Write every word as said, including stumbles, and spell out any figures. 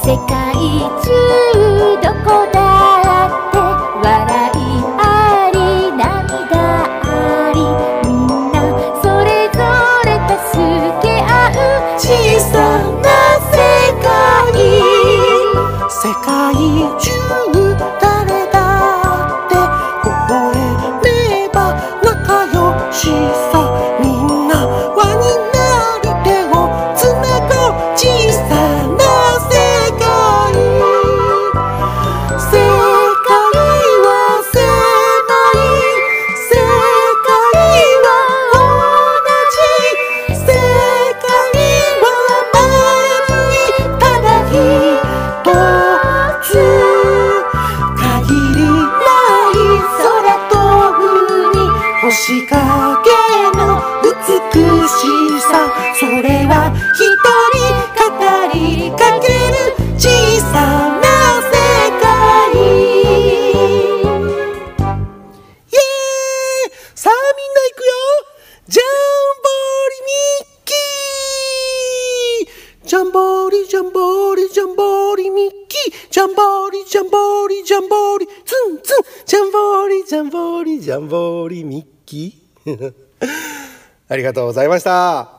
世界中どこだって笑いあり涙あり、みんなそれぞれ助け合う小さな世界。 世界中誰だって微笑めば仲良しさ。みんな輪になり手をつなごう小さな世界。世界は狭い、世界は同じ、世界は丸い、ただ一つ限りない空と海、星影の美しさ。それは一人語りかける小さな世界。イエーイ。さあみんな行くよ。ジャンボリミッキー、ジャンボリジャンボリジャンボリミッキー、ジャンボリジャンボリジャンボリツンツン、ジャンボリジャンボリジャンボリミッキーありがとうございました。